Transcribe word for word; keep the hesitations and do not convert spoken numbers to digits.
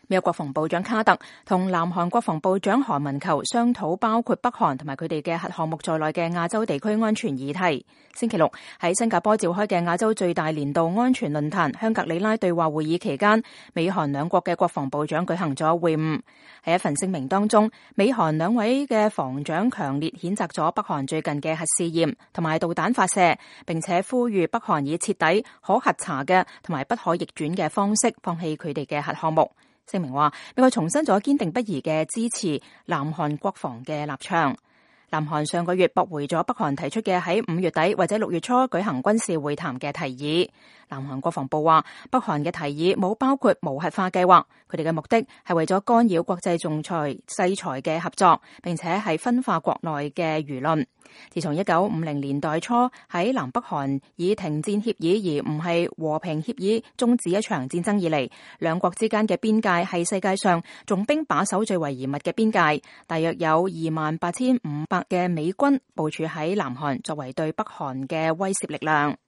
美國國防部長卡特同南韓國防部長韓文裘商討包括北韓同埋佢哋嘅核項目在內嘅亞洲地區安全議題。星期六喺新加坡召開嘅亞洲最大年度安全論壇香格里拉對話會議期間，美韓兩國嘅國防部長舉行咗會晤。喺一份聲明當中，美韓兩位嘅防長強烈譴責咗北韓最近嘅核試驗同埋導彈發射，並且呼籲北韓以徹底、可核查嘅同埋不可逆轉嘅方式放棄佢哋嘅核項目。聲明話，美國重申咗堅定不移嘅支持南韓國防嘅立場。南韓上個月駁回咗北韓提出嘅喺五月底或者六月初舉行軍事會談嘅提議。南韓國防部話，北韓嘅提議冇包括無核化計劃，佢哋嘅目的係為咗干擾國際仲裁制裁嘅合作，並且係分化國內嘅輿論。自從一九五零年代初喺南北韓以停戰協議而唔係和平協議終止一場戰爭以嚟，兩國之間嘅邊界係世界上重兵把守最為嚴密嘅邊界，大約有二萬八千五百嘅美軍部署喺南韓作為對北韓嘅威懾力量。